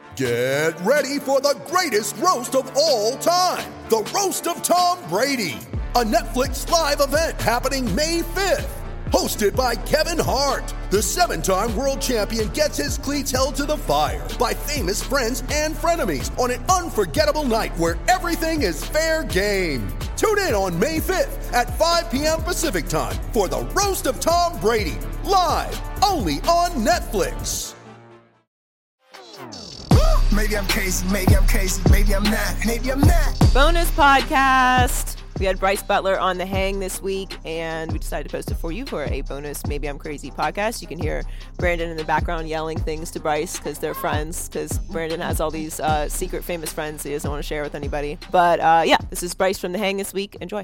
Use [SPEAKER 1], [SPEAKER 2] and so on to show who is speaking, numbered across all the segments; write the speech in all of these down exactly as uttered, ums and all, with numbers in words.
[SPEAKER 1] Get ready for the greatest roast of all time, the Roast of Tom Brady, a Netflix live event happening May fifth. Hosted by Kevin Hart, the seven-time world champion gets his cleats held to the fire by famous friends and frenemies on an unforgettable night where everything is fair game. Tune in on May fifth at five p.m. Pacific time for the Roast of Tom Brady, live only on Netflix.
[SPEAKER 2] Maybe I'm crazy, maybe I'm crazy, maybe I'm not, maybe I'm not.
[SPEAKER 3] Bonus podcast. We had Bryce Butler on The Hang this week, and we decided to post it for you for a bonus Maybe I'm Crazy podcast. You can hear Brandon in the background yelling things to Bryce because they're friends, because Brandon has all these uh, secret famous friends he doesn't want to share with anybody. But uh, yeah, this is Bryce from The Hang this week. Enjoy.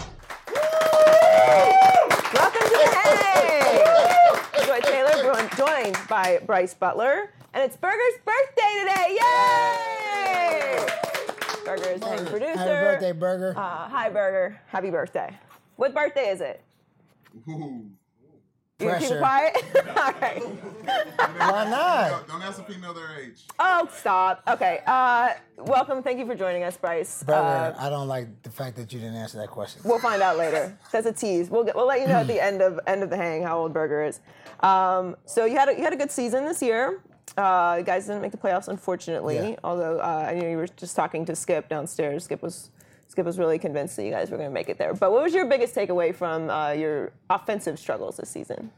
[SPEAKER 3] Welcome to The Hang! Joy Taylor, joined by Bryce Butler, and it's Burger's birthday today. Yay! Burger's Hang producer.
[SPEAKER 4] Happy birthday, Burger.
[SPEAKER 3] Uh, hi, Burger. Happy birthday. What birthday is it?
[SPEAKER 5] Ooh.
[SPEAKER 3] You keep
[SPEAKER 4] Pressure.
[SPEAKER 3] it quiet? All right.
[SPEAKER 4] Why not?
[SPEAKER 5] Don't ask a female their age.
[SPEAKER 3] Oh, stop. Okay. Uh, welcome. Thank you for joining us, Bryce.
[SPEAKER 4] Burger,
[SPEAKER 3] Uh,
[SPEAKER 4] I don't like the fact that you didn't answer that question.
[SPEAKER 3] we'll find out later. That's a tease. We'll get, we'll let you know at the end of end of the hang how old Burger is. Um, so you had a, you had a good season this year. Uh, you guys didn't make the playoffs, unfortunately.
[SPEAKER 4] Yeah.
[SPEAKER 3] Although uh, I know you were just talking to Skip downstairs. Skip was Skip was really convinced that you guys were going to make it there. But what was your biggest takeaway from uh, your offensive struggles this season?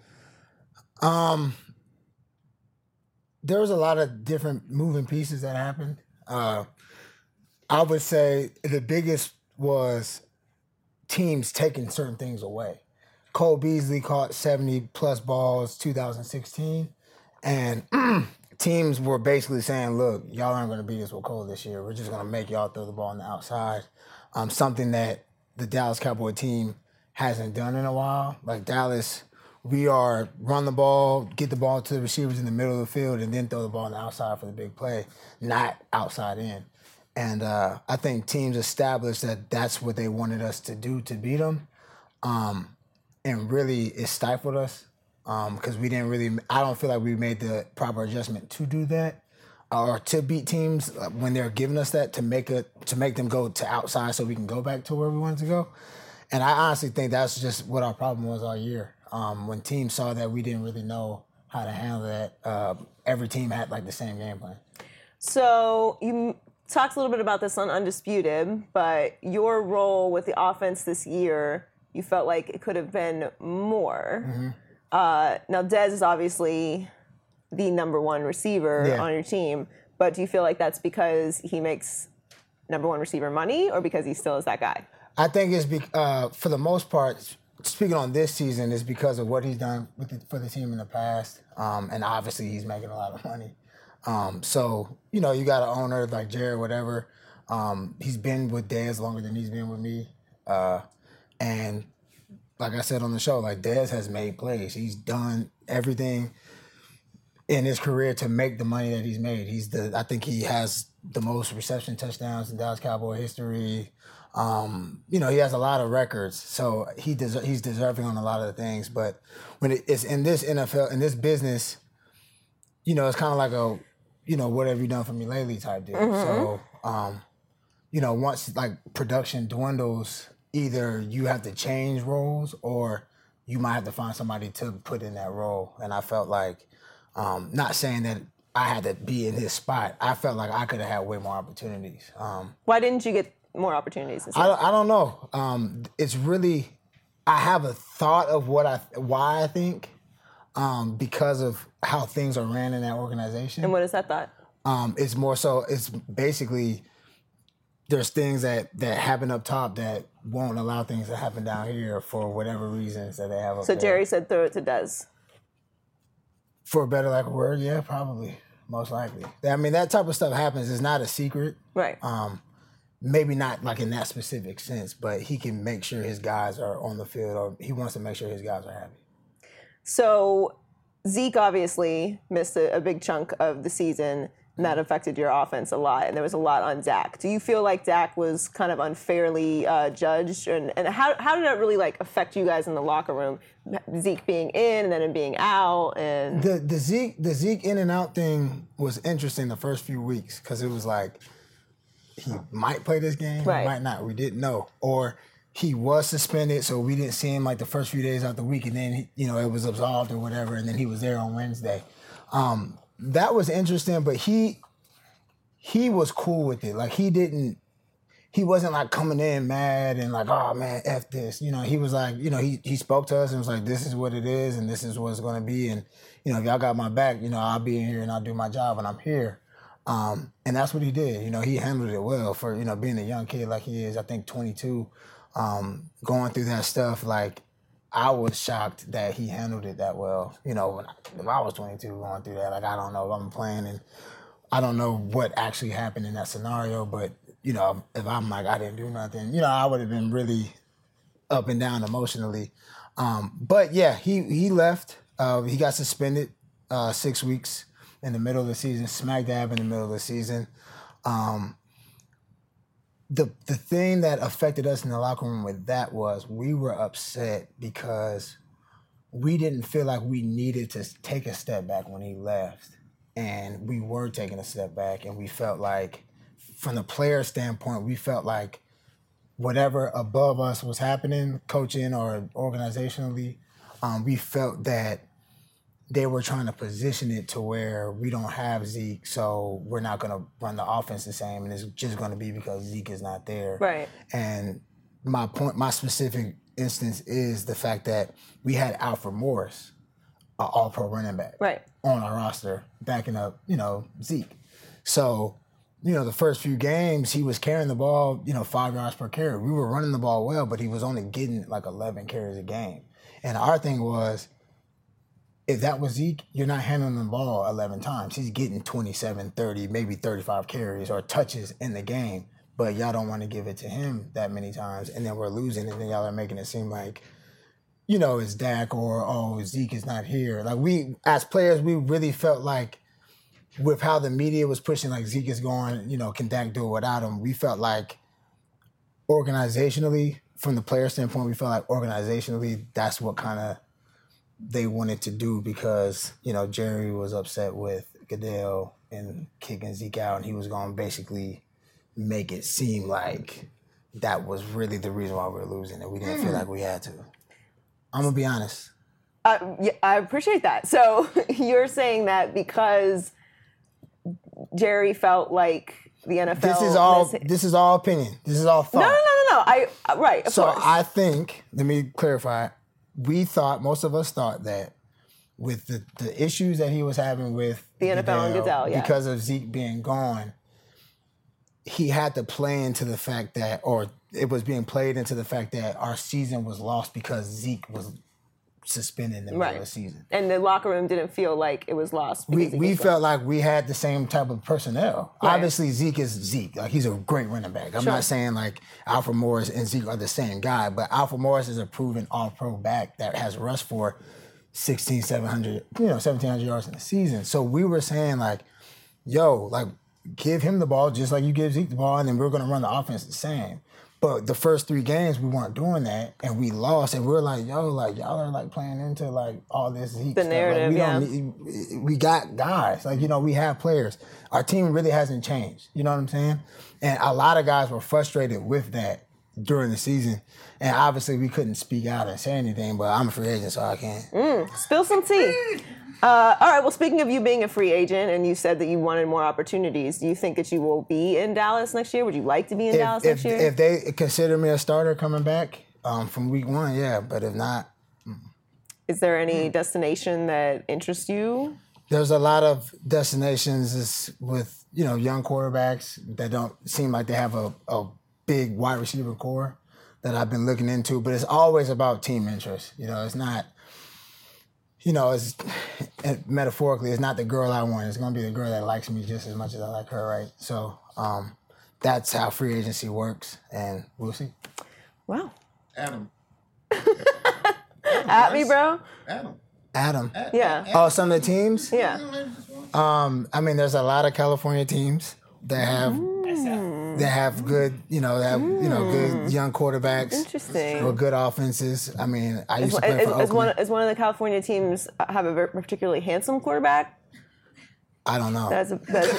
[SPEAKER 4] Um, there was a lot of different moving pieces that happened. Uh, I would say the biggest was teams taking certain things away. Cole Beasley caught seventy plus balls two thousand sixteen, and teams were basically saying, look, y'all aren't going to beat us with Cole this year. We're just going to make y'all throw the ball on the outside. Um, something that the Dallas Cowboy team hasn't done in a while. Like Dallas, we are run the ball, get the ball to the receivers in the middle of the field, and then throw the ball on the outside for the big play, not outside in. And uh, I think teams established that that's what they wanted us to do to beat them. Um, and really, it stifled us. Because um, we didn't really, I don't feel like we made the proper adjustment to do that, or to beat teams when they're giving us that to make it to make them go to outside so we can go back to where we wanted to go. And I honestly think that's just what our problem was all year. Um, when teams saw that we didn't really know how to handle that, uh, every team had like the same game plan.
[SPEAKER 3] So you talked a little bit about this on Undisputed, but your role with the offense this year, you felt like it could have been more.
[SPEAKER 4] Mm-hmm.
[SPEAKER 3] Uh, now, Dez is obviously the number one receiver
[SPEAKER 4] Yeah.
[SPEAKER 3] on your team, but do you feel like that's because he makes number one receiver money or because he still is that guy?
[SPEAKER 4] I think it's be, uh, for the most part, speaking on this season, is because of what he's done with the, for the team in the past, um, and obviously he's making a lot of money. Um, so, you know, you got an owner like Jared, whatever. Um, he's been with Dez longer than he's been with me. Uh, and like I said on the show, like Dez has made plays. He's done everything in his career to make the money that he's made. He's the, I think he has the most reception touchdowns in Dallas Cowboy history. Um, you know, he has a lot of records, so he des- he's deserving on a lot of the things. But when it, it's in this N F L, in this business, you know, it's kind of like a, you know, what have you done for me lately type deal. Mm-hmm. So, um, you know, once like production dwindles, either you have to change roles or you might have to find somebody to put in that role. And I felt like, um, not saying that I had to be in his spot, I felt like I could have had way more opportunities. Um,
[SPEAKER 3] Why didn't you get more opportunities?
[SPEAKER 4] I, I don't know. Um, it's really, I have a thought of what I, why I think, um, because of how things are ran in that organization.
[SPEAKER 3] And what is that thought?
[SPEAKER 4] Um, it's more so, it's basically, there's things that, that happen up top that won't allow things to happen down here for whatever reasons that they have up
[SPEAKER 3] So
[SPEAKER 4] there.
[SPEAKER 3] Jerry said throw it to Dez.
[SPEAKER 4] For a better lack of word, yeah, probably, most likely. I mean, that type of stuff happens. It's not a secret.
[SPEAKER 3] Right.
[SPEAKER 4] Um, maybe not like in that specific sense, but he can make sure his guys are on the field, or he wants to make sure his guys are happy.
[SPEAKER 3] So Zeke obviously missed a, a big chunk of the season, and that affected your offense a lot, and there was a lot on Dak. Do you feel like Dak was kind of unfairly uh, judged, and, and how how did that really like affect you guys in the locker room? Zeke being in and then him being out, and
[SPEAKER 4] the the Zeke the Zeke in and out thing was interesting the first few weeks because it was like he might play this game,
[SPEAKER 3] right.
[SPEAKER 4] he might not. We didn't know, or he was suspended, so we didn't see him like the first few days out the week, and then he, you know it was absolved or whatever, and then he was there on Wednesday. Um, that was interesting, but he he was cool with it. Like he didn't, he wasn't like coming in mad and like, oh man, F this. You know, he was like, you know, he he spoke to us and was like, this is what it is, and this is what it's going to be, and you know, if y'all got my back, you know, I'll be in here and I'll do my job when I'm here. Um, and that's what he did. You know, he handled it well for you know being a young kid like he is. I think twenty-two. Um, going through that stuff, like, I was shocked that he handled it that well. You know, when I, if I was twenty-two going through that, like, I don't know if I'm playing and I don't know what actually happened in that scenario, but, you know, if I'm like, I didn't do nothing, you know, I would have been really up and down emotionally. Um, but, yeah, he, he left. Uh, he got suspended uh, six weeks in the middle of the season, smack dab in the middle of the season. Um The the thing that affected us in the locker room with that was we were upset because we didn't feel like we needed to take a step back when he left. And we were taking a step back, and we felt like, from the player standpoint, we felt like whatever above us was happening, coaching or organizationally, um, we felt that they were trying to position it to where we don't have Zeke, so we're not going to run the offense the same, and it's just going to be because Zeke is not there.
[SPEAKER 3] Right.
[SPEAKER 4] And my point, my specific instance is the fact that we had Alfred Morris, an all-pro running back,
[SPEAKER 3] right,
[SPEAKER 4] on our roster, backing up, you know, Zeke. So, you know, the first few games, he was carrying the ball, you know, five yards per carry. We were running the ball well, but he was only getting like eleven carries a game. And our thing was, if that was Zeke, you're not handling the ball eleven times. He's getting twenty-seven, thirty, maybe thirty-five carries or touches in the game, but y'all don't want to give it to him that many times, and then we're losing, and then y'all are making it seem like, you know, it's Dak or, oh, Zeke is not here. Like, we, as players, we really felt like with how the media was pushing, like, Zeke is going, you know, can Dak do it without him? We felt like organizationally, from the player standpoint, we felt like organizationally, that's what kind of they wanted to do because, you know, Jerry was upset with Goodell and kicking Zeke out, and he was going to basically make it seem like that was really the reason why we were losing, and we didn't mm. feel like we had to. I'm going to be honest.
[SPEAKER 3] Uh, yeah, I appreciate that. So you're saying that because Jerry felt like the N F L...
[SPEAKER 4] This is all,
[SPEAKER 3] mis-
[SPEAKER 4] this is all opinion. This is all thought.
[SPEAKER 3] No, no, no, no, no. I, uh, right, of
[SPEAKER 4] so
[SPEAKER 3] course.
[SPEAKER 4] So I think, let me clarify, we thought, most of us thought that with the, the issues that he was having with
[SPEAKER 3] the N F L
[SPEAKER 4] Goodell,
[SPEAKER 3] and Goodell, yeah.
[SPEAKER 4] because of Zeke being gone, he had to play into the fact that, or it was being played into the fact that our season was lost because Zeke was suspended in the middle
[SPEAKER 3] right.
[SPEAKER 4] of the season.
[SPEAKER 3] And the locker room didn't feel like it was lost.
[SPEAKER 4] We we felt like we had the same type of personnel.
[SPEAKER 3] Right.
[SPEAKER 4] Obviously, Zeke is Zeke. Like, he's a great running back. I'm
[SPEAKER 3] sure.
[SPEAKER 4] not saying like Alfred Morris and Zeke are the same guy, but Alfred Morris is a proven all-pro back that has rushed for sixteen, seven hundred, you know, seventeen hundred yards in the season. So we were saying like, yo, like, give him the ball just like you give Zeke the ball, and then we're going to run the offense the same. But the first three games, we weren't doing that, and we lost. And we we're like, yo, like, y'all are, like, playing into, like, all this Zeke
[SPEAKER 3] the
[SPEAKER 4] stuff.
[SPEAKER 3] narrative,
[SPEAKER 4] like, we
[SPEAKER 3] yeah.
[SPEAKER 4] Don't need, we got guys. Like, you know, we have players. Our team really hasn't changed. You know what I'm saying? And a lot of guys were frustrated with that during the season. And obviously, we couldn't speak out and say anything, but I'm a free agent, so I can't.
[SPEAKER 3] Mm, spill some tea. Uh, all right, well, speaking of you being a free agent, and you said that you wanted more opportunities, do you think that you will be in Dallas next year? Would you like to be in
[SPEAKER 4] if,
[SPEAKER 3] Dallas
[SPEAKER 4] if,
[SPEAKER 3] next year?
[SPEAKER 4] If they consider me a starter coming back um, from week one, yeah. But if not... Mm.
[SPEAKER 3] Is there any destination that interests you?
[SPEAKER 4] There's a lot of destinations with, you know, young quarterbacks that don't seem like they have a, a big wide receiver core that I've been looking into, but it's always about team interest. You know, it's not... You know, it's metaphorically, it's not the girl I want. It's going to be the girl that likes me just as much as I like her, right? So um, that's how free agency works, and we'll see.
[SPEAKER 3] Wow.
[SPEAKER 5] Adam.
[SPEAKER 3] At me, bro.
[SPEAKER 5] Adam.
[SPEAKER 4] Adam.
[SPEAKER 3] Yeah.
[SPEAKER 4] Oh, some of the teams?
[SPEAKER 3] Yeah.
[SPEAKER 4] Um, I mean, there's a lot of California teams that have
[SPEAKER 3] Mm.
[SPEAKER 4] that have good, you know, that have you know good young quarterbacks
[SPEAKER 3] Interesting.
[SPEAKER 4] or good offenses. I mean, I used
[SPEAKER 3] Is,
[SPEAKER 4] to play
[SPEAKER 3] is,
[SPEAKER 4] for
[SPEAKER 3] is one,
[SPEAKER 4] Oakland.
[SPEAKER 3] is one of the California teams have a very particularly handsome quarterback?
[SPEAKER 4] I don't know.
[SPEAKER 3] That's a, that's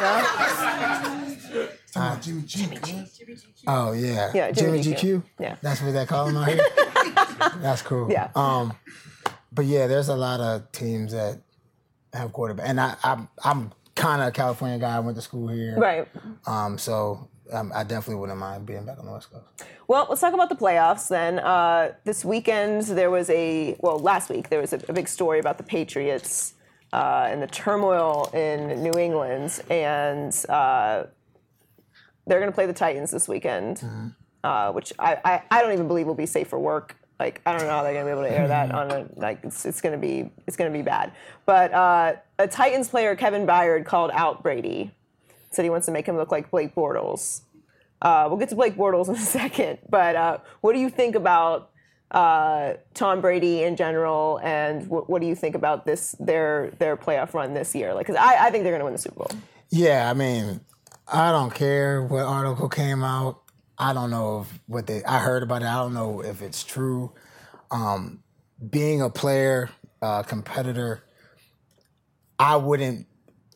[SPEAKER 3] no?
[SPEAKER 5] Uh, Jimmy G. cuz.
[SPEAKER 4] Oh yeah,
[SPEAKER 3] Yeah, Jimmy
[SPEAKER 4] Jimmy,
[SPEAKER 3] G Q.
[SPEAKER 4] G Q.
[SPEAKER 3] Yeah.
[SPEAKER 4] That's what they call him out here. That's cool.
[SPEAKER 3] Yeah.
[SPEAKER 4] Um, but yeah, there's a lot of teams that have quarterback, and I, I'm I'm kind of a California guy. I went to school here,
[SPEAKER 3] Right.
[SPEAKER 4] Um, so um, I definitely wouldn't mind being back on the West Coast.
[SPEAKER 3] Well, let's talk about the playoffs then. Uh, this weekend, there was a, well, last week, there was a, a big story about the Patriots uh, and the turmoil in New England. And uh, they're going to play the Titans this weekend,
[SPEAKER 4] Mm-hmm.
[SPEAKER 3] uh, which I, I, I don't even believe will be safe for work. Like, I don't know how they're going to be able to air that on a, like, it's, it's going to be, it's going to be bad. But uh, a Titans player, Kevin Byard, called out Brady. Said he wants to make him look like Blake Bortles. Uh, we'll get to Blake Bortles in a second, but uh, what do you think about uh, Tom Brady in general, and what, what do you think about this their their playoff run this year? Like, because I, I think they're going to win the Super Bowl.
[SPEAKER 4] Yeah, I mean, I don't care what article came out. I don't know if what they. I heard about it. I don't know if it's true. Um, being a player, uh, competitor, I wouldn't.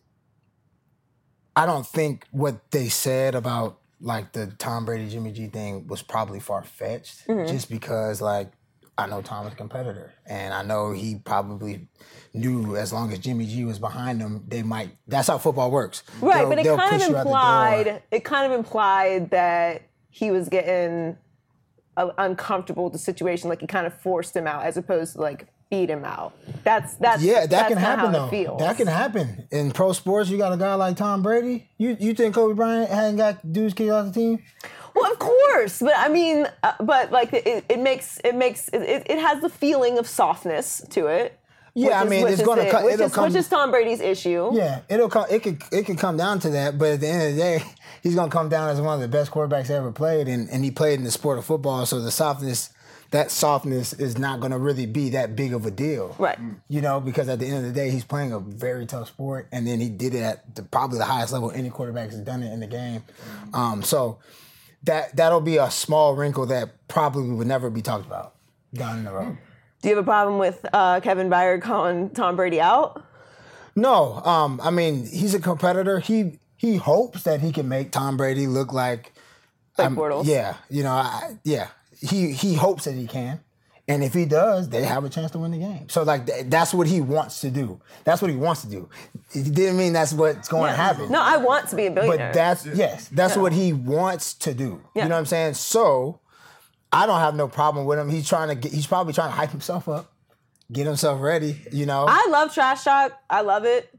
[SPEAKER 4] I don't think what they said about like the Tom Brady Jimmy G thing was probably far fetched,
[SPEAKER 3] Mm-hmm.
[SPEAKER 4] just because like I know Tom is a competitor, and I know he probably knew as long as Jimmy G was behind him, they might. That's how football works,
[SPEAKER 3] Right,
[SPEAKER 4] They'll-
[SPEAKER 3] but it
[SPEAKER 4] they'll
[SPEAKER 3] kind
[SPEAKER 4] push
[SPEAKER 3] of
[SPEAKER 4] you out the door.
[SPEAKER 3] implied it kind of implied that he was getting uh, uncomfortable with the situation, like he kind of forced him out, as opposed to like beat him out. That's that's
[SPEAKER 4] Yeah, that
[SPEAKER 3] that's
[SPEAKER 4] can
[SPEAKER 3] kinda
[SPEAKER 4] happen
[SPEAKER 3] how
[SPEAKER 4] though.
[SPEAKER 3] it feels.
[SPEAKER 4] That can happen in pro sports. You got a guy like Tom Brady. You you think Kobe Bryant hadn't got dudes kicked off the team?
[SPEAKER 3] Well, of course, but I mean, uh, but like it, it makes it makes it, it it has the feeling of softness to it.
[SPEAKER 4] Yeah,
[SPEAKER 3] which
[SPEAKER 4] I
[SPEAKER 3] is-
[SPEAKER 4] mean,
[SPEAKER 3] which
[SPEAKER 4] it's
[SPEAKER 3] is
[SPEAKER 4] gonna
[SPEAKER 3] the-
[SPEAKER 4] co-
[SPEAKER 3] which
[SPEAKER 4] it'll
[SPEAKER 3] is,
[SPEAKER 4] come-
[SPEAKER 3] which is Tom Brady's issue.
[SPEAKER 4] Yeah, it'll come. It could it could come down to that, but at the end of the day, he's gonna come down as one of the best quarterbacks ever played, and, and he played in the sport of football. So the softness, that softness, is not gonna really be that big of a deal,
[SPEAKER 3] Right.
[SPEAKER 4] You know, because at the end of the day, he's playing a very tough sport, and then he did it at the, probably the highest level any quarterback has done it in the game. Um, so that that'll be a small wrinkle that probably would never be talked about down the road.
[SPEAKER 3] Do you have a problem with uh, Kevin Byard calling Tom Brady out?
[SPEAKER 4] No, um, I mean he's a competitor. He he hopes that he can make Tom Brady look like,
[SPEAKER 3] Like Bortles?
[SPEAKER 4] yeah, you know, I, yeah. He he hopes that he can, and if he does, they have a chance to win the game. So like th- that's what he wants to do. That's what he wants to do. It didn't mean that's what's going to happen.
[SPEAKER 3] No, I want to be a billionaire.
[SPEAKER 4] But that's yes, that's what he wants to do.
[SPEAKER 3] Yeah.
[SPEAKER 4] You know what I'm saying? So I don't have no problem with him. He's trying to get. He's probably trying to hype himself up, get himself ready. You know.
[SPEAKER 3] I love trash talk. I love it.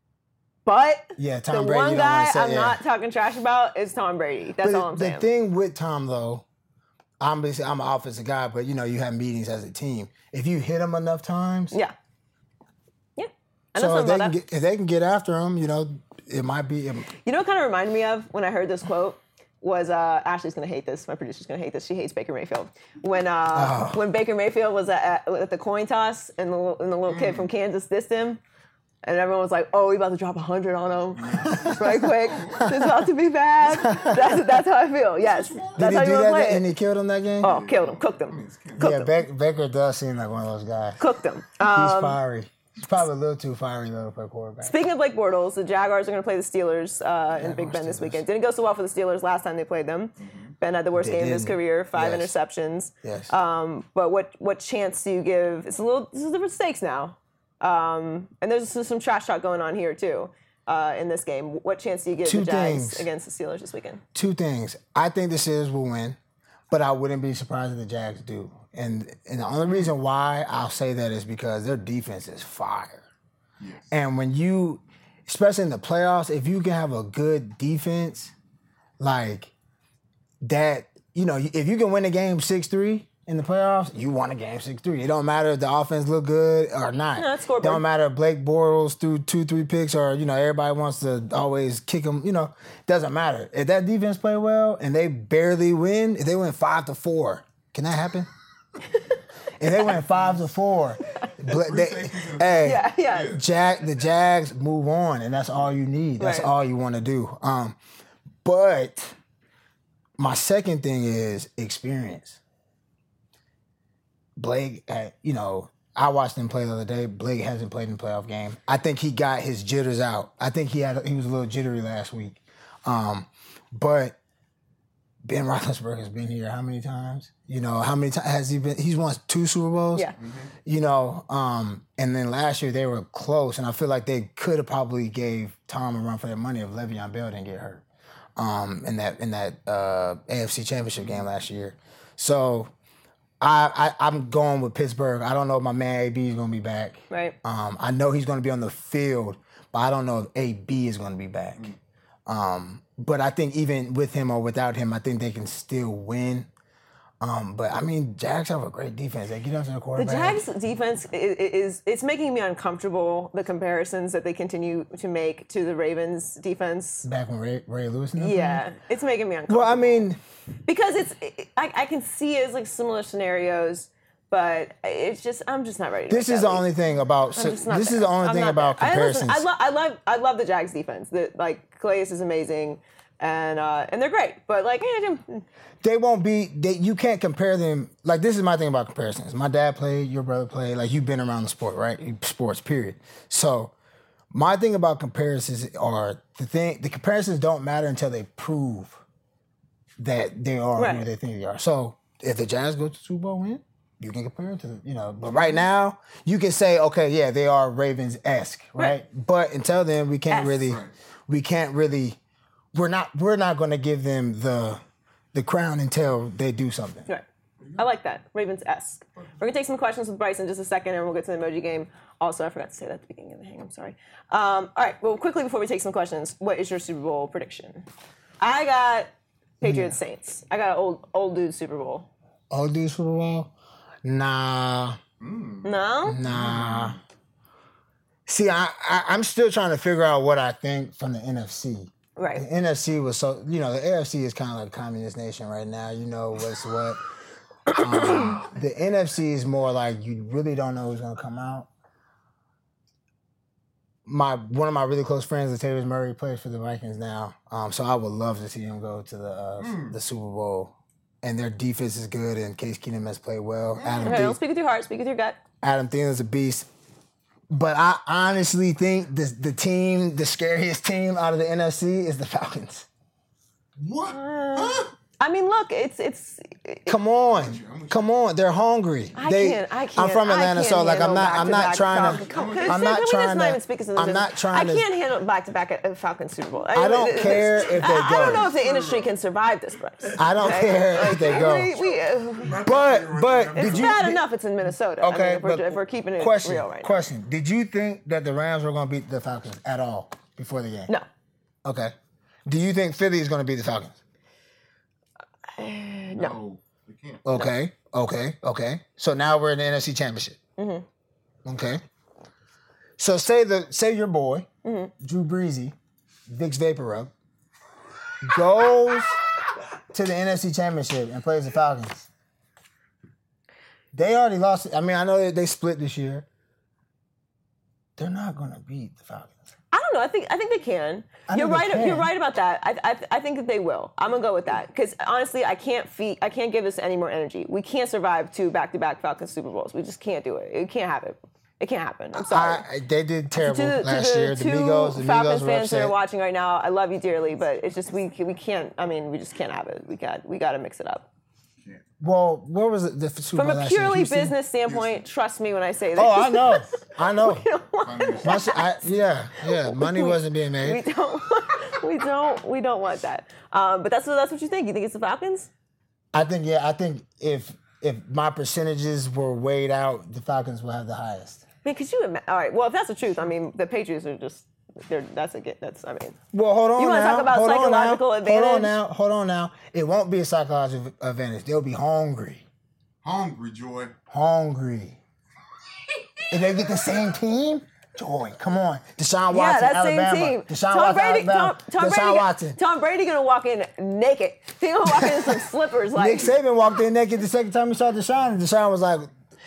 [SPEAKER 3] But
[SPEAKER 4] Yeah, Tom
[SPEAKER 3] the
[SPEAKER 4] Brady,
[SPEAKER 3] one
[SPEAKER 4] you don't
[SPEAKER 3] guy
[SPEAKER 4] wanna say-
[SPEAKER 3] I'm
[SPEAKER 4] yeah.
[SPEAKER 3] not talking trash about is Tom Brady. That's
[SPEAKER 4] But
[SPEAKER 3] all I'm
[SPEAKER 4] the
[SPEAKER 3] saying.
[SPEAKER 4] thing with Tom though, I'm basically, I'm an offensive guy, but you know you have meetings as a team. If you hit him enough times,
[SPEAKER 3] yeah. Yeah. I know
[SPEAKER 4] so if
[SPEAKER 3] something
[SPEAKER 4] they
[SPEAKER 3] about
[SPEAKER 4] can
[SPEAKER 3] that.
[SPEAKER 4] get if they can get after him, you know, it might be. It,
[SPEAKER 3] You know what kind of reminded me of when I heard this quote was uh, Ashley's gonna hate this. My producer's gonna hate this. She hates Baker Mayfield. When uh,
[SPEAKER 4] Oh.
[SPEAKER 3] when Baker Mayfield was at, at the coin toss and the, little- and the little kid from Kansas dissed him, and everyone was like, "Oh, he about to drop a hundred on him, right quick. It's about to be bad." That's that's how I feel. Yes,
[SPEAKER 4] did
[SPEAKER 3] that's
[SPEAKER 4] he
[SPEAKER 3] how
[SPEAKER 4] do
[SPEAKER 3] you want to play
[SPEAKER 4] that? And
[SPEAKER 3] it.
[SPEAKER 4] he killed him that game.
[SPEAKER 3] Oh, killed him, cooked him, cooked
[SPEAKER 4] yeah,
[SPEAKER 3] him,
[SPEAKER 4] Baker, Baker does seem like one of those guys.
[SPEAKER 3] cooked him.
[SPEAKER 4] He's
[SPEAKER 3] Um,
[SPEAKER 4] fiery. He's probably a little too fiery though for a quarterback.
[SPEAKER 3] Speaking of Blake Bortles, the Jaguars are going to play the Steelers uh, in Big Ben this
[SPEAKER 4] Steelers.
[SPEAKER 3] weekend. Didn't go so well for the Steelers last time they played them. Ben had the worst
[SPEAKER 4] They
[SPEAKER 3] game of his
[SPEAKER 4] didn't.
[SPEAKER 3] career, five
[SPEAKER 4] Yes.
[SPEAKER 3] interceptions.
[SPEAKER 4] Yes.
[SPEAKER 3] Um, but what what chance do you give? It's a little. This is different stakes now, um, and there's some, some trash talk going on here too uh, in this game. What chance do you give
[SPEAKER 4] Two
[SPEAKER 3] the Jags
[SPEAKER 4] things.
[SPEAKER 3] against the Steelers this weekend?
[SPEAKER 4] Two things. I think the Steelers will win, but I wouldn't be surprised if the Jags do. And and the only reason why I'll say that is because their defense is fire. And when you, especially in the playoffs, if you can have a good defense, like that, you know, if you can win a game six three in the playoffs, you won a game six three. It don't matter if the offense look good or not.
[SPEAKER 3] No, it's scoreboard.
[SPEAKER 4] Don't matter if Blake Bortles threw two, three picks or, you know, everybody wants to always kick him. You know, doesn't matter. If that defense play well and they barely win, if they win five to four, can that happen? and they went five to four. But they, hey,
[SPEAKER 3] Yeah, yeah.
[SPEAKER 4] Jag, the Jags move on, and that's all you need. That's
[SPEAKER 3] Right.
[SPEAKER 4] all you want to do. Um, but my second thing is experience. Blake, uh, you know, I watched him play the other day. Blake hasn't played in a playoff game. I think he got his jitters out. I think he had he was a little jittery last week. Um, but Ben Roethlisberger has been here how many times? You know, how many times has he been? He's won two Super Bowls.
[SPEAKER 3] Yeah.
[SPEAKER 4] You know, um, and then last year they were close, and I feel like they could have probably gave Tom a run for their money if Le'Veon Bell didn't get hurt um, in that in that uh, A F C Championship game last year. So I, I I'm going with Pittsburgh. I don't know if my man A B is going to be back.
[SPEAKER 3] Right.
[SPEAKER 4] Um, I know he's going to be on the field, but I don't know if A B is going to be back. Um, but I think even with him or without him, I think they can still win. Um, but I mean, Jags have a great defense. They get up to the
[SPEAKER 3] The
[SPEAKER 4] quarterback.
[SPEAKER 3] Jags defense is, is it's making me uncomfortable, the comparisons that they continue to make to the Ravens defense.
[SPEAKER 4] Back when Ray, Ray Lewis and them
[SPEAKER 3] Yeah, it's making me uncomfortable.
[SPEAKER 4] Well, I mean,
[SPEAKER 3] because it's it, I, I can see it as like similar scenarios, but it's just I'm just not ready to
[SPEAKER 4] this
[SPEAKER 3] make
[SPEAKER 4] is
[SPEAKER 3] that
[SPEAKER 4] the
[SPEAKER 3] leap.
[SPEAKER 4] only thing about.
[SPEAKER 3] I'm just not
[SPEAKER 4] This
[SPEAKER 3] there.
[SPEAKER 4] is the only
[SPEAKER 3] I'm
[SPEAKER 4] thing
[SPEAKER 3] not
[SPEAKER 4] about
[SPEAKER 3] there.
[SPEAKER 4] comparisons.
[SPEAKER 3] I, listen, I, lo- I love I love the Jags defense. That like Calais is amazing, and uh, and they're great. But like, eh,
[SPEAKER 4] They won't be. They, you can't compare them. Like, this is my thing about comparisons. My dad played. Your brother played. Like, you've been around the sport, right? Sports, period. So, my thing about comparisons are the thing. The comparisons don't matter until they prove that they are
[SPEAKER 3] Right.
[SPEAKER 4] who they think they are. So, if the Giants go to Super Bowl win, you can compare it to, you know. But right now, you can say, okay, yeah, they are Ravens-esque, right?
[SPEAKER 3] Right.
[SPEAKER 4] But until then, we can't
[SPEAKER 3] S.
[SPEAKER 4] really,
[SPEAKER 5] Right.
[SPEAKER 4] we can't really, we're not, we're not going to give them the, the crown until they do something.
[SPEAKER 3] right. I like that Ravens-esque. We're gonna take some questions with Bryce in just a second, and we'll get to the emoji game. Also, I forgot to say that at the beginning of the hang. I'm sorry. Um, all right. Well, quickly before we take some questions, what is your Super Bowl prediction? I got Patriots Saints. I got an old old dude Super Bowl.
[SPEAKER 4] Old dude Super Bowl? Nah,
[SPEAKER 3] No.
[SPEAKER 4] nah. See, I, I I'm still trying to figure out what I think from the N F C.
[SPEAKER 3] Right.
[SPEAKER 4] The N F C was so, you know, the A F C is kind of like a communist nation right now. You know what's what. Um, the N F C is more like you really don't know who's gonna come out. My one of my really close friends, Latavius Murray, plays for the Vikings now. Um, so I would love to see him go to the uh, the Super Bowl. And their defense is good, and Case Keenum has played well. Adam,
[SPEAKER 3] Okay,
[SPEAKER 4] Thielen,
[SPEAKER 3] don't speak with your heart. Speak with your gut.
[SPEAKER 4] Adam Thielen's a beast. But I honestly think the the team, the scariest team out of the N F C is the Falcons.
[SPEAKER 5] What? Huh?
[SPEAKER 3] I mean, look, it's it's.
[SPEAKER 4] Come on, come on, they're hungry.
[SPEAKER 3] I
[SPEAKER 4] they,
[SPEAKER 3] can't. I can't.
[SPEAKER 4] I'm from
[SPEAKER 3] I
[SPEAKER 4] Atlanta,
[SPEAKER 3] can't
[SPEAKER 4] so like I'm
[SPEAKER 3] handle
[SPEAKER 4] not. I'm not
[SPEAKER 3] back-to-back
[SPEAKER 4] trying to.
[SPEAKER 3] Falcon- Come-
[SPEAKER 4] I'm
[SPEAKER 3] can-
[SPEAKER 4] not
[SPEAKER 3] can we
[SPEAKER 4] trying
[SPEAKER 3] just not
[SPEAKER 4] to.
[SPEAKER 3] even speak as an
[SPEAKER 4] I'm
[SPEAKER 3] individual?
[SPEAKER 4] not trying
[SPEAKER 3] I
[SPEAKER 4] to.
[SPEAKER 3] can't handle back-to-back at Falcon Super Bowl.
[SPEAKER 4] I don't care if they
[SPEAKER 3] I, I
[SPEAKER 4] go.
[SPEAKER 3] don't know if the industry can survive this, Bryce.
[SPEAKER 4] I don't care if they
[SPEAKER 3] We,
[SPEAKER 4] go.
[SPEAKER 3] we, uh,
[SPEAKER 4] But but
[SPEAKER 3] it's
[SPEAKER 4] did you?
[SPEAKER 3] bad
[SPEAKER 4] did-
[SPEAKER 3] enough it's in Minnesota. I mean,
[SPEAKER 4] Okay,
[SPEAKER 3] if, we're,
[SPEAKER 4] but
[SPEAKER 3] if we're keeping it
[SPEAKER 4] question,
[SPEAKER 3] real right
[SPEAKER 4] question. Did you think that the Rams were going to beat the Falcons at all before the game?
[SPEAKER 3] now.
[SPEAKER 4] Okay. Do you think Philly is going to beat the Falcons?
[SPEAKER 3] No. No.
[SPEAKER 5] No, they can't.
[SPEAKER 4] Okay. Okay. Okay. So now we're in the N F C Championship. Mm-hmm. Okay. So say the say your boy
[SPEAKER 3] Mm-hmm.
[SPEAKER 4] Drew Breezy, Vicks Vapor Rub, goes to the N F C Championship and plays the Falcons. They already lost. I mean, I know that they split this year. They're not going to beat the Falcons.
[SPEAKER 3] I don't know. I think I think they can.
[SPEAKER 4] I
[SPEAKER 3] You're
[SPEAKER 4] think they
[SPEAKER 3] right.
[SPEAKER 4] can.
[SPEAKER 3] You're right about that. I, I I think that they will. I'm gonna go with that because honestly, I can't feed. I can't give this any more energy. We can't survive two back-to-back Falcons Super Bowls. We just can't do it. It can't happen. It can't happen. I'm sorry.
[SPEAKER 4] I, they did terrible
[SPEAKER 3] to the,
[SPEAKER 4] last
[SPEAKER 3] to the
[SPEAKER 4] year. The
[SPEAKER 3] two
[SPEAKER 4] Migos, the
[SPEAKER 3] Falcons
[SPEAKER 4] Migos were
[SPEAKER 3] fans that are
[SPEAKER 4] upset.
[SPEAKER 3] watching right now, I love you dearly, but it's just we we can't. I mean, we just can't have it. We got we got to mix it up.
[SPEAKER 4] Well, where was it? The Super
[SPEAKER 3] From
[SPEAKER 4] Bowl
[SPEAKER 3] a
[SPEAKER 4] last year?
[SPEAKER 3] purely
[SPEAKER 4] Houston?
[SPEAKER 3] business standpoint, trust me when I say this.
[SPEAKER 4] Oh, I know. I know.
[SPEAKER 5] Financial.
[SPEAKER 4] My s- I- yeah, yeah. Money wasn't being made.
[SPEAKER 3] We don't. we don't. We don't want that. Um, but that's what that's what you think. You think it's the Falcons?
[SPEAKER 4] I think yeah. I think if if my percentages were weighed out, the Falcons will have the highest.
[SPEAKER 3] Man, could you imagine? All right. Well, if that's the truth, I mean, the Patriots are just. They're, that's a get. That's. I mean.
[SPEAKER 4] Well, hold on
[SPEAKER 3] You wanna
[SPEAKER 4] now.
[SPEAKER 3] talk about
[SPEAKER 4] hold on now.
[SPEAKER 3] psychological
[SPEAKER 4] Hold
[SPEAKER 3] advantage?
[SPEAKER 4] on now. Hold on now. It won't be a psychological advantage. They'll be hungry.
[SPEAKER 5] Hungry, Joy.
[SPEAKER 4] Hungry. If they get the same team, Joy, come on. Deshaun Watson,
[SPEAKER 3] Yeah, that
[SPEAKER 4] Alabama.
[SPEAKER 3] same team.
[SPEAKER 4] Deshaun
[SPEAKER 3] Tom
[SPEAKER 4] Watson,
[SPEAKER 3] Brady.
[SPEAKER 4] Alabama.
[SPEAKER 3] Tom, Tom
[SPEAKER 4] Deshaun
[SPEAKER 3] Brady.
[SPEAKER 4] Watson.
[SPEAKER 3] Tom Brady gonna walk in naked. He gonna walk in some slippers like.
[SPEAKER 4] Nick Saban walked in naked the second time he saw Deshaun, and Deshaun was like,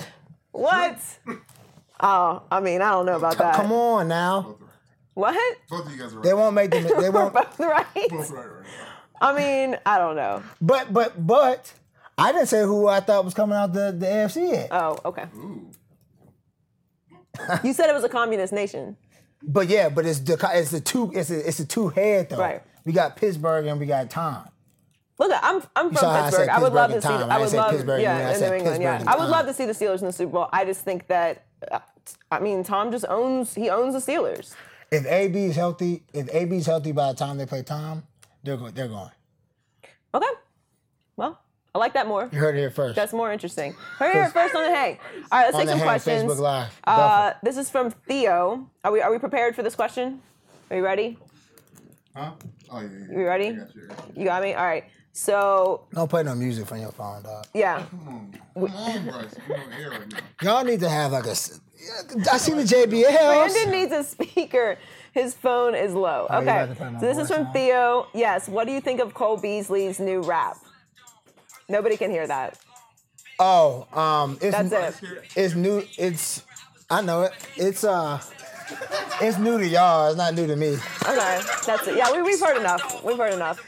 [SPEAKER 3] What? Oh, I mean, I don't know about that.
[SPEAKER 4] Come on now.
[SPEAKER 3] What?
[SPEAKER 5] Both of you guys are right.
[SPEAKER 4] They won't make them. They
[SPEAKER 3] We're
[SPEAKER 4] won't.
[SPEAKER 3] both right.
[SPEAKER 5] Both right right now.
[SPEAKER 3] I mean, I don't know.
[SPEAKER 4] But but but I didn't say who I thought was coming out the, the A F C yet.
[SPEAKER 3] Oh, okay.
[SPEAKER 5] Ooh.
[SPEAKER 3] You said it was a communist nation.
[SPEAKER 4] But yeah, but it's the it's the two it's a, it's a two head though.
[SPEAKER 3] Right.
[SPEAKER 4] We got Pittsburgh and we got Tom.
[SPEAKER 3] Look, I'm I'm
[SPEAKER 4] saw how
[SPEAKER 3] from
[SPEAKER 4] I
[SPEAKER 3] Pittsburgh.
[SPEAKER 4] said
[SPEAKER 3] I would love to
[SPEAKER 4] Pittsburgh
[SPEAKER 3] see.
[SPEAKER 4] and
[SPEAKER 3] The,
[SPEAKER 4] Tom.
[SPEAKER 3] I
[SPEAKER 4] I
[SPEAKER 3] would
[SPEAKER 4] said
[SPEAKER 3] love,
[SPEAKER 4] Pittsburgh,
[SPEAKER 3] yeah,
[SPEAKER 4] and I
[SPEAKER 3] in
[SPEAKER 4] said
[SPEAKER 3] New England. Yeah,
[SPEAKER 4] Pittsburgh and
[SPEAKER 3] I would
[SPEAKER 4] Tom.
[SPEAKER 3] love to see the Steelers in the Super Bowl. I just think that, uh, I mean, Tom just owns. He owns the Steelers.
[SPEAKER 4] If A B is healthy, if A B is healthy by the time they play Tom, they're going. They're going.
[SPEAKER 3] Okay. Well, I like that more.
[SPEAKER 4] You heard it here first.
[SPEAKER 3] That's more interesting. Right here, first on the hang. All right, let's
[SPEAKER 4] On
[SPEAKER 3] take
[SPEAKER 4] the
[SPEAKER 3] some
[SPEAKER 4] Hang
[SPEAKER 3] questions.
[SPEAKER 4] Facebook Live.
[SPEAKER 3] Uh, this is from Theo. Are we are we prepared for this question? Are you ready?
[SPEAKER 5] Huh? Oh, yeah, yeah.
[SPEAKER 3] You ready?
[SPEAKER 5] I got you, I got you.
[SPEAKER 3] You got me? All right. So,
[SPEAKER 4] Don't play no music from your phone, dog.
[SPEAKER 3] yeah.
[SPEAKER 5] Come on. Come on, Bryce. We're on air right now.
[SPEAKER 4] Y'all need to have like a. s- I see the J B Ls.
[SPEAKER 3] Brandon needs a speaker. His phone is low.
[SPEAKER 4] Oh, you
[SPEAKER 3] Okay.
[SPEAKER 4] about to play my
[SPEAKER 3] So this is
[SPEAKER 4] voice
[SPEAKER 3] from
[SPEAKER 4] on?
[SPEAKER 3] Theo. Yes. What do you think of Cole Beasley's new rap? Nobody can hear that.
[SPEAKER 4] Oh, um, it's
[SPEAKER 3] That's it.
[SPEAKER 4] it's new. It's I know it. It's uh, it's new to y'all. It's not new to me.
[SPEAKER 3] Okay. That's it. Yeah, we, we've heard enough. We've heard enough.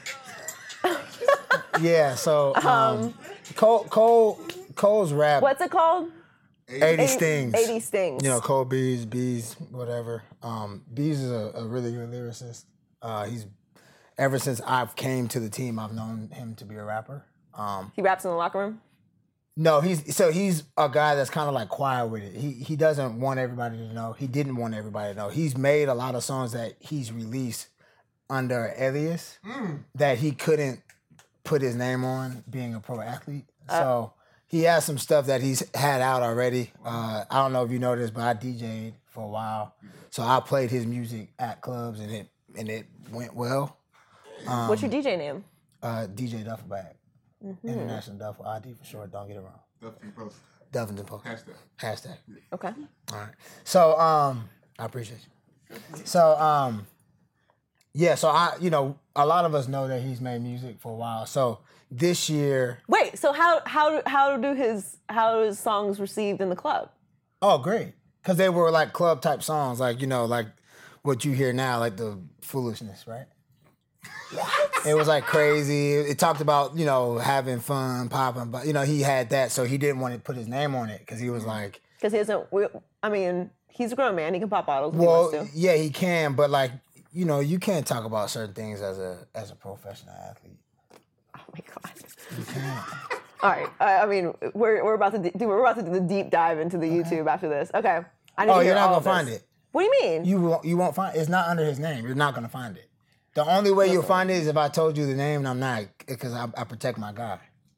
[SPEAKER 4] Yeah. So um, Cole Cole Cole's rap.
[SPEAKER 3] What's it called?
[SPEAKER 4] eighty stings.
[SPEAKER 3] eighty stings.
[SPEAKER 4] You know, Cole Bees, Bees, whatever. Um, Bees is a, a really good lyricist. Uh, he's ever since I've came to the team, I've known him to be a rapper. Um,
[SPEAKER 3] He raps in the locker room?
[SPEAKER 4] no, he's so he's a guy that's kind of like quiet with it. He he doesn't want everybody to know. He didn't want everybody to know. He's made a lot of songs that he's released under alias that he couldn't put his name on, being a pro athlete. So he has some stuff that he's had out already. Uh, I don't know if you know this, but I D J'd for a while, so I played his music at clubs and it and it went well.
[SPEAKER 3] What's your D J name?
[SPEAKER 4] Uh, D J Duffelbag, International Duffel, I D for short. Don't get it wrong.
[SPEAKER 5] Definitely post.
[SPEAKER 4] Duffington Post.
[SPEAKER 5] Hashtag.
[SPEAKER 4] Hashtag.
[SPEAKER 3] Okay.
[SPEAKER 4] All right. So um, I appreciate you. So um, yeah. So I, you know, a lot of us know that he's made music for a while. So this year,
[SPEAKER 3] Wait, so how how how do his how his songs received in the club?
[SPEAKER 4] oh great, because they were like club type songs, like you know, like what you hear now, like the foolishness, right? It was like crazy. It talked about, you know, having fun, popping, but you know, he had that, so he didn't want to put his name on it because he was like,
[SPEAKER 3] Because he doesn't. we- I mean, he's a grown man. He can pop bottles if
[SPEAKER 4] well,
[SPEAKER 3] he wants to.
[SPEAKER 4] yeah, he can, but like, you know, you can't talk about certain things as a as a professional athlete.
[SPEAKER 3] Oh my god. All right. I, I mean, we're we're about to do we're about to do the deep dive into the YouTube after this. Okay. I need
[SPEAKER 4] Oh,
[SPEAKER 3] to hear
[SPEAKER 4] you're not
[SPEAKER 3] all
[SPEAKER 4] gonna
[SPEAKER 3] of this.
[SPEAKER 4] find it.
[SPEAKER 3] What do you mean?
[SPEAKER 4] You won't, you won't find. It's not under his name. You're not gonna find it. The only way you'll find it is if I told you the name, and I'm not, because I, I protect my guy.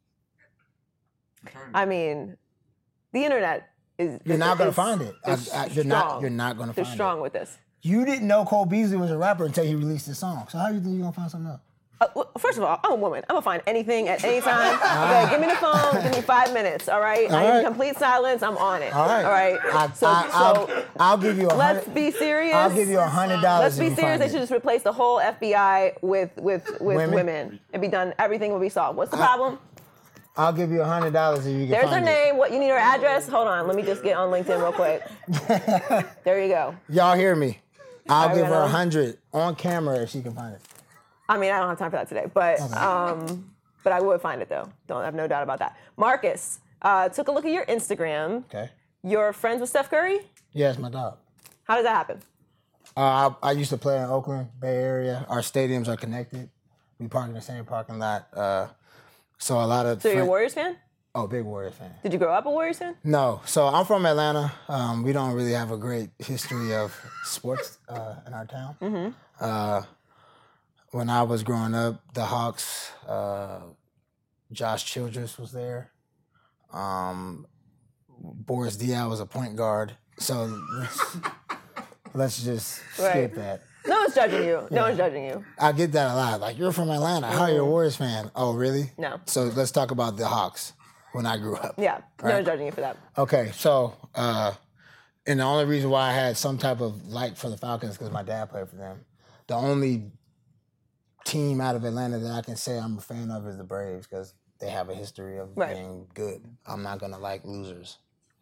[SPEAKER 3] I mean, the internet is.
[SPEAKER 4] You're
[SPEAKER 3] is-
[SPEAKER 4] not gonna
[SPEAKER 3] is-
[SPEAKER 4] find it. I,
[SPEAKER 3] is
[SPEAKER 4] I, you're not.
[SPEAKER 3] strong.
[SPEAKER 4] You're not gonna
[SPEAKER 3] They're
[SPEAKER 4] find
[SPEAKER 3] strong
[SPEAKER 4] it.
[SPEAKER 3] with this.
[SPEAKER 4] You didn't know Cole Beasley was a rapper until he released his song. So how do you think you're gonna find something else?
[SPEAKER 3] Uh, well, first of all, I'm a woman. I'm gonna find anything at any time. Okay, give me the phone. Give me five minutes. All right.
[SPEAKER 4] All
[SPEAKER 3] I need
[SPEAKER 4] right.
[SPEAKER 3] complete silence. I'm on it.
[SPEAKER 4] All right.
[SPEAKER 3] All right.
[SPEAKER 4] I,
[SPEAKER 3] so,
[SPEAKER 4] I, I'll,
[SPEAKER 3] so
[SPEAKER 4] I'll give you a
[SPEAKER 3] let's
[SPEAKER 4] hundred.
[SPEAKER 3] be serious.
[SPEAKER 4] I'll give you a hundred dollars.
[SPEAKER 3] Let's be serious. They should just replace the whole F B I with with with
[SPEAKER 4] Women?
[SPEAKER 3] women. It'd be done. Everything will be solved. What's the problem?
[SPEAKER 4] I'll give you a hundred dollars if you can
[SPEAKER 3] There's her
[SPEAKER 4] find it.
[SPEAKER 3] name. What you need her address? Hold on. Let me just get on LinkedIn real quick. There you go.
[SPEAKER 4] Y'all hear me? I'll
[SPEAKER 3] Alright,
[SPEAKER 4] give her
[SPEAKER 3] well.
[SPEAKER 4] a hundred on camera if she can find it.
[SPEAKER 3] I mean, I don't have time for that today, but um, but I would find it though. Don't have no doubt about that. Marcus, uh, took a look at your Instagram.
[SPEAKER 4] Okay.
[SPEAKER 3] You're friends with Steph Curry?
[SPEAKER 4] Yeah, it's my dog.
[SPEAKER 3] How does that happen?
[SPEAKER 4] Uh, I, I used to play in Oakland, Bay Area. Our stadiums are connected. We park in the same parking lot. Uh, so a lot of
[SPEAKER 3] So you're a
[SPEAKER 4] friend-
[SPEAKER 3] Warriors fan?
[SPEAKER 4] Oh, big Warriors fan.
[SPEAKER 3] Did you grow up a Warriors fan?
[SPEAKER 4] No, so I'm from Atlanta. Um, we don't really have a great history of sports uh, in our town.
[SPEAKER 3] Mm-hmm.
[SPEAKER 4] Uh, when I was growing up, the Hawks, uh, Josh Childress was there. Um, Boris Diaw was a point guard. So let's, let's just skip
[SPEAKER 3] Right.
[SPEAKER 4] that.
[SPEAKER 3] No one's judging you. No one's judging you.
[SPEAKER 4] I get that a lot. Like, you're from Atlanta. How are you a Warriors fan? Oh, really?
[SPEAKER 3] No.
[SPEAKER 4] So let's talk about the Hawks when I grew up.
[SPEAKER 3] Yeah, no
[SPEAKER 4] Right.
[SPEAKER 3] one's judging you for that.
[SPEAKER 4] Okay, so, uh, and the only reason why I had some type of like for the Falcons is because my dad played for them. The only team out of Atlanta that I can say I'm a fan of is the Braves because they have a history of
[SPEAKER 3] Right.
[SPEAKER 4] being good. I'm not going to like losers.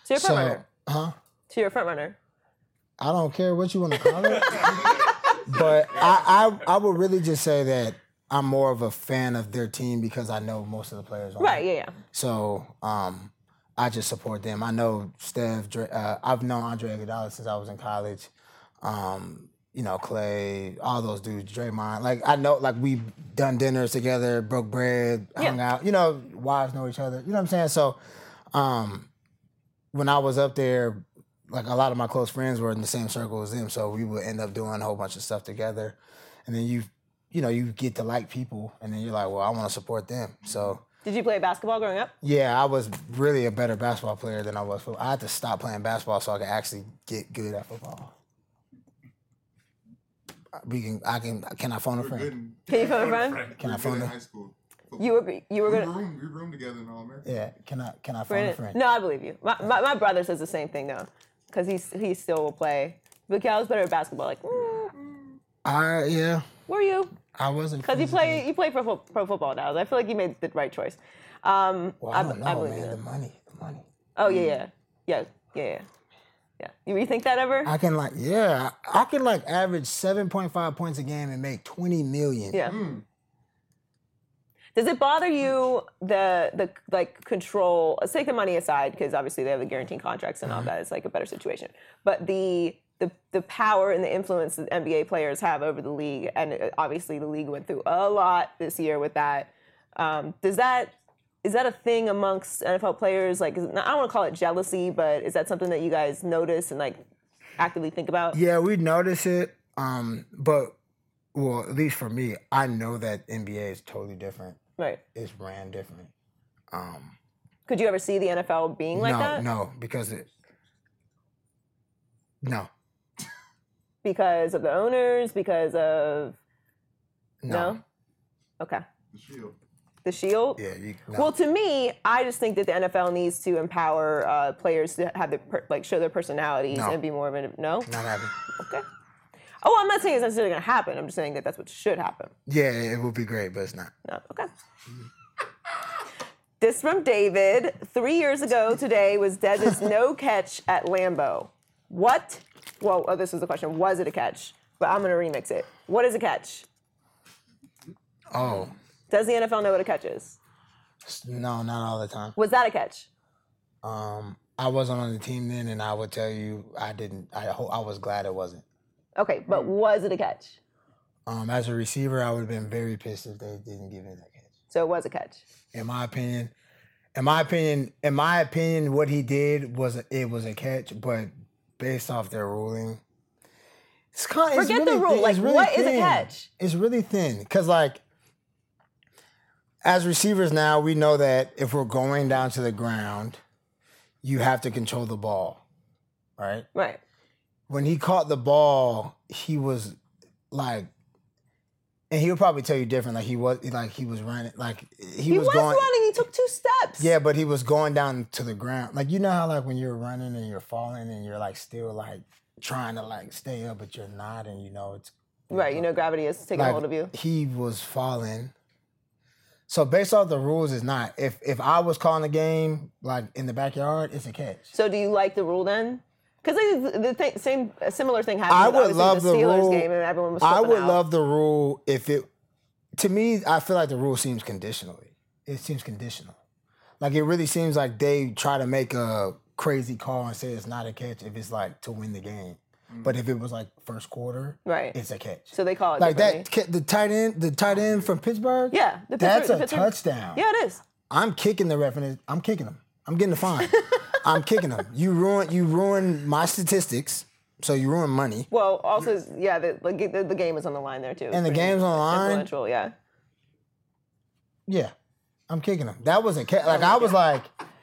[SPEAKER 3] So you're a front runner.
[SPEAKER 4] huh?
[SPEAKER 3] So you're a front runner.
[SPEAKER 4] I don't care what you want to call it, but I, I I would really just say that I'm more of a fan of their team because I know most of the players on
[SPEAKER 3] Right,
[SPEAKER 4] it.
[SPEAKER 3] yeah, yeah.
[SPEAKER 4] So um, I just support them. I know Steph. Dre, uh, I've known Andre Iguodala since I was in college. Um, you know, Clay, all those dudes, Draymond. Like I know, like we've done dinners together, broke bread, hung
[SPEAKER 3] Yeah.
[SPEAKER 4] out. You know, wives know each other. You know what I'm saying? So um, when I was up there, like a lot of my close friends were in the same circle as them, so we would end up doing a whole bunch of stuff together. And then you, you know, you get to like people, and then you're like, well, I want to support them. So
[SPEAKER 3] Did you play basketball growing up?
[SPEAKER 4] yeah, I was really a better basketball player than I was football. I had to stop playing basketball so I could actually get good at football. We can, I can, can I phone a
[SPEAKER 5] We're
[SPEAKER 4] friend?
[SPEAKER 5] good in,
[SPEAKER 3] Can you phone a friend?
[SPEAKER 4] Can I
[SPEAKER 5] we're good
[SPEAKER 4] phone
[SPEAKER 5] in
[SPEAKER 4] a?
[SPEAKER 5] high school.
[SPEAKER 3] You were you were
[SPEAKER 5] We
[SPEAKER 3] gonna.
[SPEAKER 5] room, we room together in All American.
[SPEAKER 4] Yeah, can I, can I phone a
[SPEAKER 3] Brandon-
[SPEAKER 4] friend?
[SPEAKER 3] No, I believe you. My, my, my brother says the same thing though, because he's he still will play. But yeah, I was better at basketball. Like, mm,
[SPEAKER 4] I yeah,
[SPEAKER 3] were you?
[SPEAKER 4] I wasn't.
[SPEAKER 3] Because you
[SPEAKER 4] physically-
[SPEAKER 3] play you play pro, fo- pro football now. I feel like you made the right choice. Um,
[SPEAKER 4] Well, I
[SPEAKER 3] I,
[SPEAKER 4] don't
[SPEAKER 3] I
[SPEAKER 4] know,
[SPEAKER 3] believe
[SPEAKER 4] man.
[SPEAKER 3] you.
[SPEAKER 4] The money, the money.
[SPEAKER 3] Oh yeah, yeah, yeah, yeah, yeah. Yeah. You rethink that ever?
[SPEAKER 4] I can like, yeah, I can like average seven point five points a game and make twenty million.
[SPEAKER 3] Yeah. Does it bother you the the like control? Let's take the money aside because obviously they have the guaranteed contracts and all that. It's like a better situation. But the the the power and the influence that N B A players have over the league, and uh, obviously the league went through a lot this year with that. Um, does that is that a thing amongst N F L players? Like, is it, I don't want to call it jealousy, but is that something that you guys notice and like actively think about?
[SPEAKER 4] Yeah, we notice it. Um, but well, at least for me, I know that N B A is totally different.
[SPEAKER 3] Right.
[SPEAKER 4] It's ran different. Um,
[SPEAKER 3] Could you ever see the N F L being like
[SPEAKER 4] no,
[SPEAKER 3] that?
[SPEAKER 4] no, because it. No,
[SPEAKER 3] Because of the owners? Because of
[SPEAKER 4] no.
[SPEAKER 3] no? Okay.
[SPEAKER 5] The Shield.
[SPEAKER 3] The Shield?
[SPEAKER 4] Yeah, you. No.
[SPEAKER 3] Well, to me, I just think that the N F L needs to empower uh, players to have their per- like show their personalities
[SPEAKER 4] No.
[SPEAKER 3] and be more of a no.
[SPEAKER 4] not happening.
[SPEAKER 3] Okay. Oh, I'm not saying it's necessarily going to happen. I'm just saying that that's what should happen.
[SPEAKER 4] Yeah, it would be great, but it's not.
[SPEAKER 3] No. Okay. This from David. Three years ago today was Dez's no catch at Lambeau. What? Well, oh, this was the question. Was it a catch? But I'm going to remix it. What is a catch?
[SPEAKER 4] Oh,
[SPEAKER 3] Does the N F L know what a catch is?
[SPEAKER 4] no, not all the time.
[SPEAKER 3] Was that a catch?
[SPEAKER 4] Um, I wasn't on the team then, and I would tell you, I didn't. I ho- I was glad it wasn't.
[SPEAKER 3] Okay, but was it a catch?
[SPEAKER 4] Um, as a receiver, I would have been very pissed if they didn't give me that catch.
[SPEAKER 3] So it was a catch.
[SPEAKER 4] In my opinion, in my opinion, in my opinion, what he did was a, it was a catch, but based off their ruling, it's kind. It's
[SPEAKER 3] Forget the
[SPEAKER 4] really
[SPEAKER 3] rule.
[SPEAKER 4] thin-
[SPEAKER 3] Like,
[SPEAKER 4] it's really
[SPEAKER 3] what is a
[SPEAKER 4] thin.
[SPEAKER 3] catch?
[SPEAKER 4] It's really thin because, like, as receivers now, we know that if we're going down to the ground, you have to control the ball, right?
[SPEAKER 3] Right.
[SPEAKER 4] When he caught the ball, he was like, and he'll probably tell you different. Like he was, like he was running, like he,
[SPEAKER 3] He
[SPEAKER 4] was,
[SPEAKER 3] was,
[SPEAKER 4] going.
[SPEAKER 3] running. He took two steps.
[SPEAKER 4] Yeah, but he was going down to the ground. Like you know how like when you're running and you're falling and you're like still like trying to like stay up, but you're not, and you know it's
[SPEAKER 3] Right. You know gravity is taking
[SPEAKER 4] like
[SPEAKER 3] hold of you.
[SPEAKER 4] he was falling. So based off the rules, it's not. If if I was calling the game like in the backyard, it's a catch.
[SPEAKER 3] So do you like the rule then? Because the th- same a similar thing happened.
[SPEAKER 4] I
[SPEAKER 3] with,
[SPEAKER 4] would
[SPEAKER 3] obviously,
[SPEAKER 4] love
[SPEAKER 3] the
[SPEAKER 4] the
[SPEAKER 3] Steelers
[SPEAKER 4] rule.
[SPEAKER 3] game, and everyone was.
[SPEAKER 4] I
[SPEAKER 3] flipping
[SPEAKER 4] would
[SPEAKER 3] out.
[SPEAKER 4] love the rule if it. To me, I feel like the rule seems conditionally. It seems conditional. Like it really seems like they try to make a crazy call and say it's not a catch if it's like to win the game. But if it was like first quarter,
[SPEAKER 3] Right.
[SPEAKER 4] it's a catch.
[SPEAKER 3] So they call it
[SPEAKER 4] like
[SPEAKER 3] differently.
[SPEAKER 4] that. ca- The tight end, the tight end from Pittsburgh.
[SPEAKER 3] Yeah, the
[SPEAKER 4] that's
[SPEAKER 3] Pittsburgh-
[SPEAKER 4] a
[SPEAKER 3] the Pittsburgh-
[SPEAKER 4] touchdown.
[SPEAKER 3] Yeah, it is.
[SPEAKER 4] I'm kicking the ref, and I'm kicking him. I'm getting the fine. I'm kicking him. You ruin. You ruin my statistics. So you ruin money.
[SPEAKER 3] Well, also, yeah, the, the the game is on the line there too. It's
[SPEAKER 4] And the
[SPEAKER 3] pretty
[SPEAKER 4] game's on the line?
[SPEAKER 3] influential, yeah.
[SPEAKER 4] Yeah, I'm kicking him. That was a catch. Like I was like,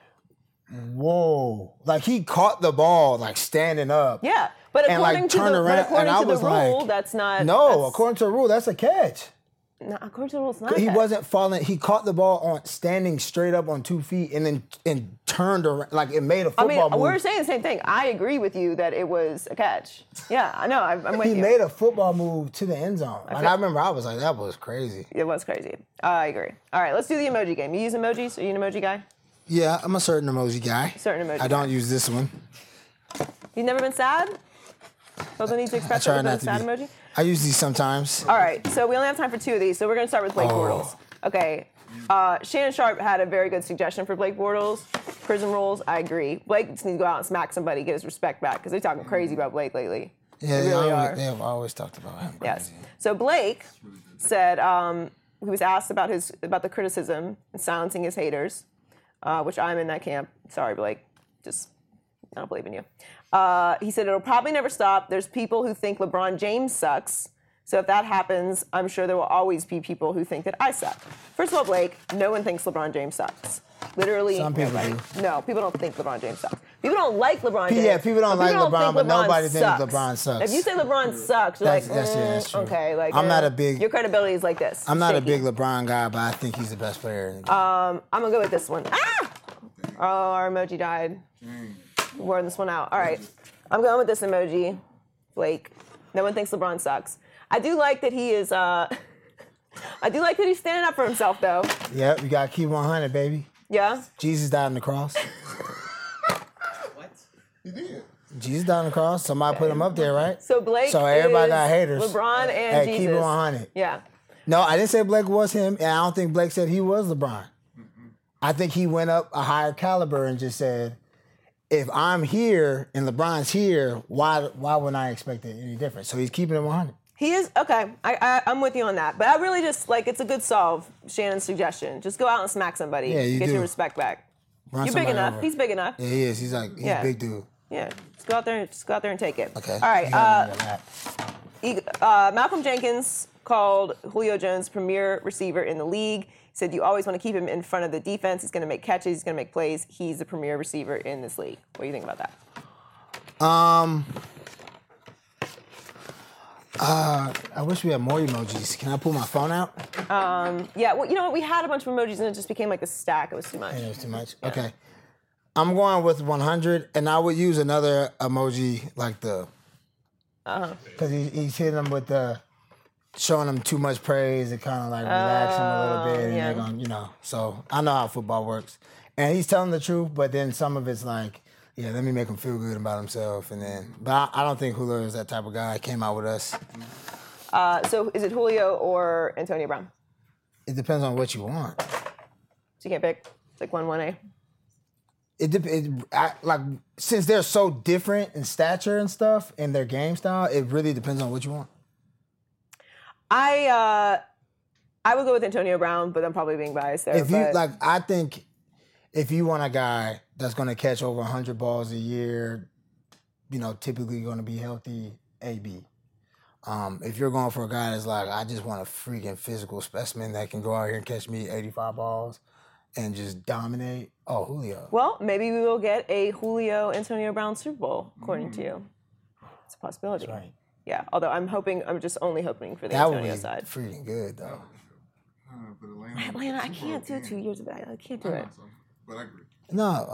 [SPEAKER 4] whoa! Like he caught the ball like standing up.
[SPEAKER 3] Yeah, but
[SPEAKER 4] And, like,
[SPEAKER 3] according to
[SPEAKER 4] turned
[SPEAKER 3] the,
[SPEAKER 4] around,
[SPEAKER 3] but according
[SPEAKER 4] and I
[SPEAKER 3] to the
[SPEAKER 4] was
[SPEAKER 3] rule,
[SPEAKER 4] like,
[SPEAKER 3] that's not.
[SPEAKER 4] No,
[SPEAKER 3] that's,
[SPEAKER 4] according to the rule, that's a catch.
[SPEAKER 3] no, according to the rule, it's not. a
[SPEAKER 4] He
[SPEAKER 3] catch.
[SPEAKER 4] wasn't falling. He caught the ball on standing straight up on two feet, and then and turned around like it made a
[SPEAKER 3] I
[SPEAKER 4] football
[SPEAKER 3] mean,
[SPEAKER 4] move.
[SPEAKER 3] we're saying the same thing. I agree with you that it was a catch. Yeah, I know. I'm, I'm with
[SPEAKER 4] He
[SPEAKER 3] you.
[SPEAKER 4] made a football move to the end zone. Like
[SPEAKER 3] feel-
[SPEAKER 4] I remember, I was like, that was crazy.
[SPEAKER 3] It was crazy. Uh, I agree. All right, let's do the emoji game. You use emojis? Are you an emoji guy?
[SPEAKER 4] Yeah, I'm a certain emoji guy.
[SPEAKER 3] Certain emoji
[SPEAKER 4] I don't
[SPEAKER 3] guy.
[SPEAKER 4] use this one.
[SPEAKER 3] You've never been sad? Felt the need to
[SPEAKER 4] I
[SPEAKER 3] express
[SPEAKER 4] try
[SPEAKER 3] it with a
[SPEAKER 4] not to
[SPEAKER 3] sad
[SPEAKER 4] be.
[SPEAKER 3] emoji?
[SPEAKER 4] I use these sometimes.
[SPEAKER 3] All right, so we only have time for two of these, so we're going to start with Blake
[SPEAKER 4] Oh.
[SPEAKER 3] Bortles. Okay, uh, Shannon Sharp had a very good suggestion for Blake Bortles. Prison rules, I agree. Blake just needs to go out and smack somebody, get his respect back, because they're talking crazy about Blake lately.
[SPEAKER 4] Yeah,
[SPEAKER 3] they
[SPEAKER 4] they,
[SPEAKER 3] really
[SPEAKER 4] always,
[SPEAKER 3] are.
[SPEAKER 4] they have always talked about him.
[SPEAKER 3] Yes. So Blake said um, he was asked about his about the criticism and silencing his haters, uh, which I'm in that camp. Sorry, Blake. Just I don't believe in you. Uh, he said it'll probably never stop. There's people who think LeBron James sucks. So if that happens, I'm sure there will always be people who think that I suck. First of all, Blake, no one thinks LeBron James sucks. Literally,
[SPEAKER 4] Some people
[SPEAKER 3] nobody.
[SPEAKER 4] do.
[SPEAKER 3] No, people don't think LeBron James sucks. People don't like LeBron James.
[SPEAKER 4] Yeah, people don't
[SPEAKER 3] but
[SPEAKER 4] like LeBron,
[SPEAKER 3] think
[SPEAKER 4] but nobody thinks
[SPEAKER 3] sucks.
[SPEAKER 4] LeBron sucks.
[SPEAKER 3] If you say LeBron sucks, you're
[SPEAKER 4] That's-
[SPEAKER 3] like,
[SPEAKER 4] that's-
[SPEAKER 3] mm,
[SPEAKER 4] yeah, that's true.
[SPEAKER 3] okay, like
[SPEAKER 4] I'm not
[SPEAKER 3] eh,
[SPEAKER 4] a big-
[SPEAKER 3] Your credibility is like this.
[SPEAKER 4] I'm not
[SPEAKER 3] shaky.
[SPEAKER 4] a big LeBron guy, but I think he's the best player in the game.
[SPEAKER 3] I'm gonna go with this one. Ah! Oh, our emoji died. We're this one out. All right, I'm going with this emoji. Blake. No one thinks LeBron sucks. I do like that he is. Uh, I do like that he's standing up for himself, though.
[SPEAKER 4] Yep, you gotta keep one hundred, baby.
[SPEAKER 3] Yeah.
[SPEAKER 4] Jesus died on the cross.
[SPEAKER 5] He did.
[SPEAKER 4] Jesus died on the cross. Somebody put him up there, right?
[SPEAKER 3] So Blake.
[SPEAKER 4] So everybody
[SPEAKER 3] is
[SPEAKER 4] got haters.
[SPEAKER 3] LeBron and
[SPEAKER 4] Hey,
[SPEAKER 3] Jesus.
[SPEAKER 4] keep it one hundred.
[SPEAKER 3] Yeah.
[SPEAKER 4] No, I didn't say Blake was him, and I don't think Blake said he was LeBron. I think he went up a higher caliber and just said, if I'm here and LeBron's here, why why wouldn't I expect it any different? So he's keeping it one hundred.
[SPEAKER 3] He is okay. I, I I'm with you on that, but I really just like it's a good solve. Shannon's suggestion: just go out and smack somebody,
[SPEAKER 4] Yeah, you
[SPEAKER 3] get
[SPEAKER 4] do.
[SPEAKER 3] your respect back.
[SPEAKER 4] Run
[SPEAKER 3] You're big
[SPEAKER 4] somebody
[SPEAKER 3] enough.
[SPEAKER 4] over.
[SPEAKER 3] He's big enough.
[SPEAKER 4] Yeah, he is. He's like, he's
[SPEAKER 3] Yeah.
[SPEAKER 4] a big dude.
[SPEAKER 3] Yeah, just go out there, just go out there and take it.
[SPEAKER 4] Okay.
[SPEAKER 3] All right.
[SPEAKER 4] You got
[SPEAKER 3] Uh,
[SPEAKER 4] it on your lap.
[SPEAKER 3] he- uh, Malcolm Jenkins called Julio Jones premier receiver in the league. He said you always want to keep him in front of the defense. He's going to make catches. He's going to make plays. He's the premier receiver in this league. What do you think about that?
[SPEAKER 4] Um, uh, I wish we had more emojis. Can I pull my phone out?
[SPEAKER 3] Yeah. Well, you know what? We had a bunch of emojis and it just became like a stack. It was too much.
[SPEAKER 4] I know it's too much. Okay. I'm going with one hundred, and I would use another emoji like the.
[SPEAKER 3] Uh-huh.
[SPEAKER 4] Because he, he's hitting them with the. Showing them too much praise and kind of like relax them a little bit, and
[SPEAKER 3] yeah.
[SPEAKER 4] they're going, you know. So I know how football works, and he's telling the truth, but then some of it's like, yeah, let me make him feel good about himself, and then. But I, I don't think Julio is that type of guy. Came out with us.
[SPEAKER 3] Uh, so is it Julio or Antonio Brown?
[SPEAKER 4] It depends on what you want.
[SPEAKER 3] So you can't pick. It's like one one A.
[SPEAKER 4] It, dep- it I, like since they're so different in stature and stuff and their game style, it really depends on what you want.
[SPEAKER 3] I uh, I would go with Antonio Brown, but I'm probably being biased there.
[SPEAKER 4] If you
[SPEAKER 3] but-
[SPEAKER 4] like, I think if you want a guy that's going to catch over one hundred balls a year, you know, typically going to be healthy, A B. Um, if you're going for a guy that's like, I just want a freaking physical specimen that can go out here and catch me eighty-five balls and just dominate, oh, Julio.
[SPEAKER 3] Well, maybe we will get a Julio Antonio Brown Super Bowl, according to you. It's a possibility.
[SPEAKER 4] Right.
[SPEAKER 3] Yeah, although I'm hoping, I'm just only hoping for the
[SPEAKER 4] That would be
[SPEAKER 3] Antonio side.
[SPEAKER 4] freaking good, though.
[SPEAKER 5] Uh, but Atlanta,
[SPEAKER 3] Atlanta, I can't do two years of it. I can't do
[SPEAKER 5] I
[SPEAKER 3] it.
[SPEAKER 5] know, so, but I agree.
[SPEAKER 4] No,